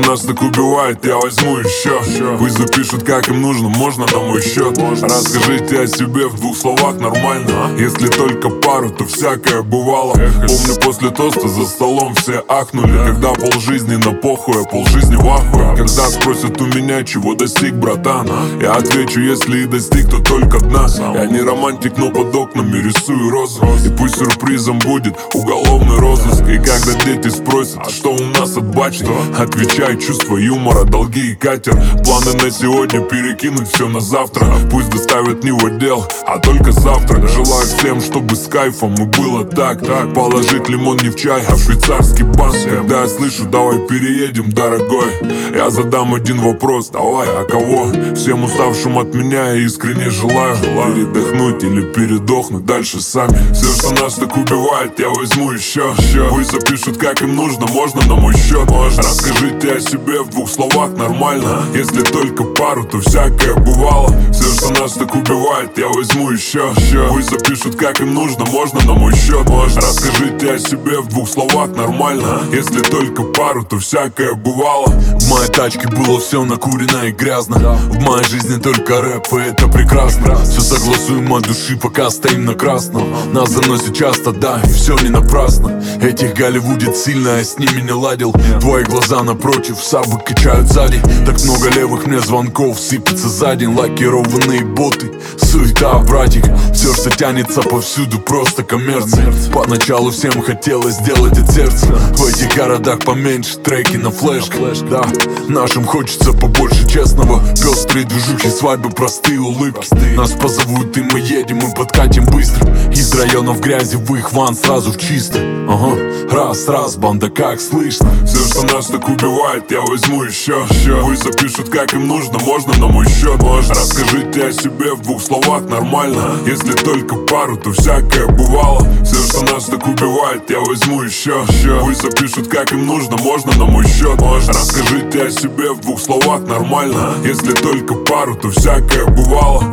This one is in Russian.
нас так убивает, я возьму еще. Пусть запишут, как им нужно, можно на мой счет. Расскажите о себе в 2 словах нормально. Если только пару, то всякое бывало. Помню, после тоста за столом все ахнули, когда полжизни на похуй, а полжизни в ахуе. Когда спросят у меня, чего достиг, братан, я отвечу, если и достиг, то только дна. Я не романтик, но под окнами рисую розы. И пусть сюрпризом будет уголовный розыск. И когда дети спросят, а что у нас от бачки, отвечай, чувство юмора, долги и катер. Планы на сегодня перекинуть все на завтра. Пусть доставят не в отдел, а только завтрак. Желаю всем, чтобы с кайфом и было так. Положить лимон не в чай, а в швейцарский банк. Когда я слышу, давай переедем, дорогой, я задам один вопрос, давай, а кого? Всем уставшим от меня я искренне желаю передохнуть или передохнуть дальше сами. Все, что нас так убивает, я возьму еще. Пусть запишут, как им нужно, можно на мой счет. Расскажите о себе в 2 словах нормально. Если только пару, то всякое бывало. Все, что нас так убивает, я возьму еще. Пусть запишут, как им нужно, можно на мой счет. Расскажите о себе в 2 словах нормально. Если только пару, то всякое бывало. В моей тачке было все накурено и грязно. В моей жизни только рэп, и это прекрасно. Все согласуем от души, пока стоим на красном. Нас заносит часто, да, и все не напрасно. Этих голливудит сильно, я с ними не ладил. Твои глаза напротив, сабы качают сзади. Так много левых мне звонков сыпется за день. Лакированные боты, суета, братик. Все, что тянется повсюду, просто коммерция. Поначалу всем хотелось сделать от сердца. В этих городах поменьше треки на флешке. Да, нашим хочется побольше честного. Пестрые движухи, свадьбы, простые улыбки. Нас позовут и мы едем, мы подкатим быстро. Из районов грязи в их ван сразу в чисто. Ага, раз, банда, как слышно. Все, что нас так убивает, я возьму еще. Пусть запишут, как им нужно, можно на мой счет. Расскажите о себе в 2 словах нормально. Если только пару, то всякое бывало. Все, что нас так убивает, я возьму еще. Пусть запишут, как им нужно, можно на мой счет. Расскажите о себе в 2 словах нормально. Если только пару, то всякое бывало.